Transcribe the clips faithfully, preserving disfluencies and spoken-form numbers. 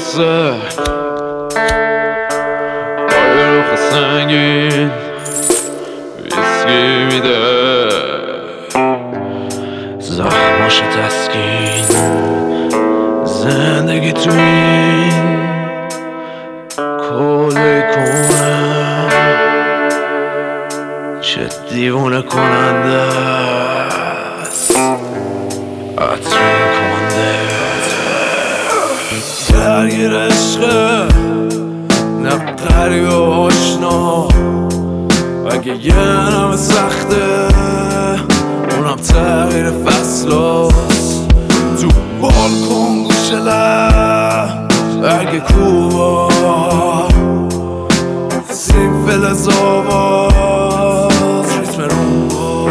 دسته پای روخ سنگین ویسکی میده زخماش تسکین زندگی تو این کله کنه چه دیوونه کننده است عطرین کننده درگیر عشقه نه قریب و آشنا اگه یه نمه سخته اونم تغییر فصل هست تو بالکن گوشه لب اگه کوبا سیم فلز آواز ریتم رومبا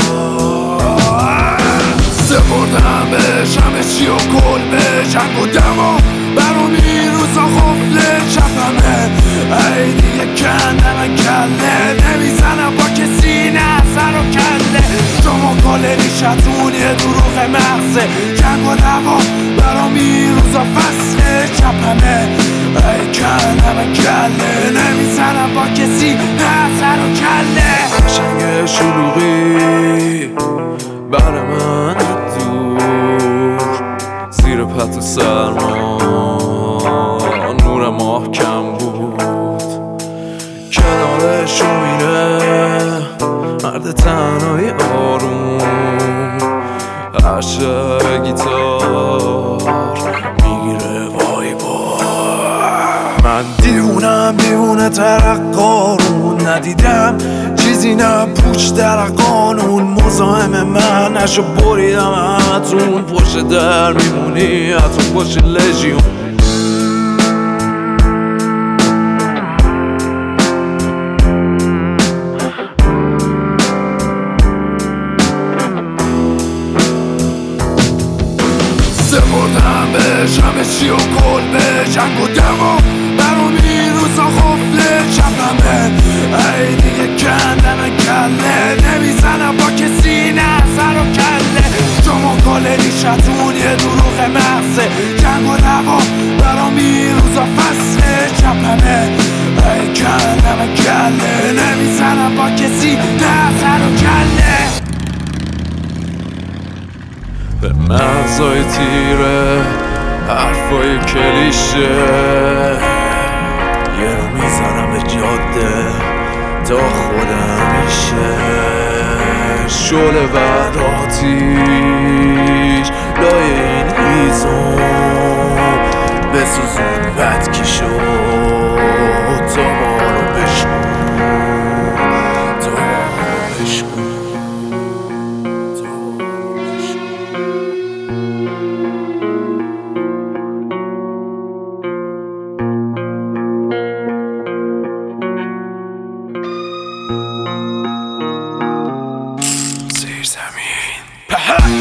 سپردم بهش همه چی و کل به جنگ و دما برام این روزا خفله چپمه ای دیگه کندم کله نمیزنم با کسی نه سر و کله شما کله نیشتون یه دروغ مغزه جنگ و دوا برام این روزا فصله چپمه ای کندم کله نمیزنم با کسی نه سر و کله شنگ شلوغی بر من دور زیر پتو سرما نور ماه کم بود کنارشو میره مرد تنهایی آروم عشق گیتار میگیره وای با من دیوونم دیوونه ترقارون ندیدم چیزی نه پوچ در قانون مزاحم من نشو بریدم هتون پشت در میمونی هتون پشت لژیون سپردم بهش همه چی و کل به جنگ و دما برام این روزا خفله چپمه ای دیگه کندم کله نمیزنم با کسی نه سر و کله شما کله نیشتون یه دروغ مغزه جنگ و دوا برام این روزا فصله چپمه ای کندم کله نمیزنم با کسی نه سر و کله به مغزای تیره حرفای کلیشه یه رو میزنم به جاده تا خودم میشه شعله بعد آتیش لای این هیزم بسوزون بد که شد تا ما رو بشکن تا ما رو بشکن زیر زمین